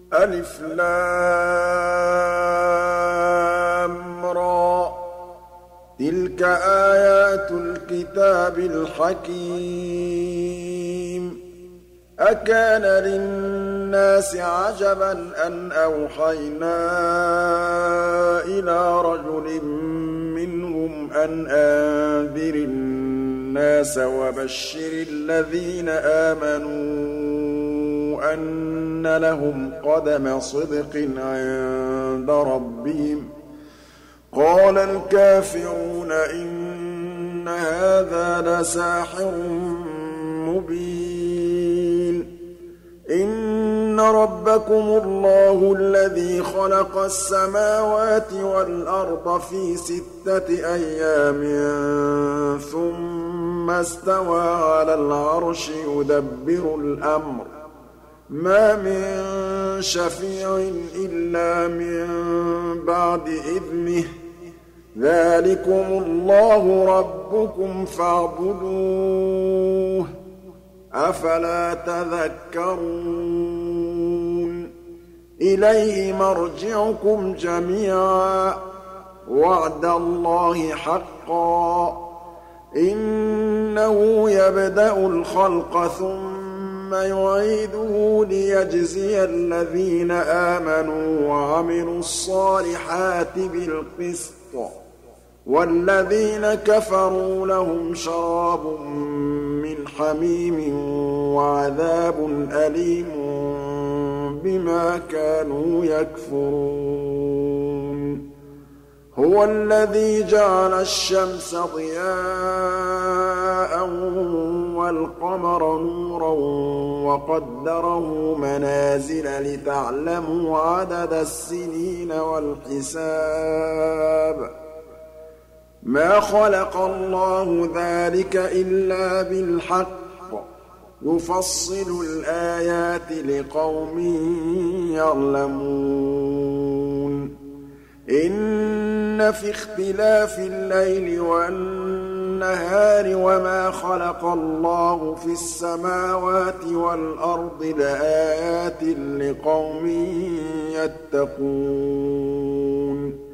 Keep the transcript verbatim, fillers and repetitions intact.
ألف لام را تلك آيات الكتاب الحكيم أكان للناس عجبا أن أوحينا إلى رجل منهم أن أنذر الناس وبشر الذين آمنوا أن لهم قدم صدق عند ربهم قال الكافرون إن هذا لساحر مبين إن ربكم الله الذي خلق السماوات والأرض في ستة أيام ثم استوى على العرش يدبر الأمر ما من شفيع إلا من بعد إذنه ذلكم الله ربكم فاعبدوه أفلا تذكرون إليه مرجعكم جميعا وعد الله حقا إنه يبدأ الخلق ثم يعيده ليجزي الذين آمنوا وعملوا الصالحات بالقسط والذين كفروا لهم شراب من حميم وعذاب أليم بما كانوا يكفرون هو الذي جعل الشمس ضياء والقمر نورا وقدره منازل لتعلموا عدد السنين والحساب ما خلق الله ذلك إلا بالحق يفصل الآيات لقوم يعلمون إن في اختلاف الليل والنهار وما خلق الله في السماوات والأرض لآيات لقوم يتقون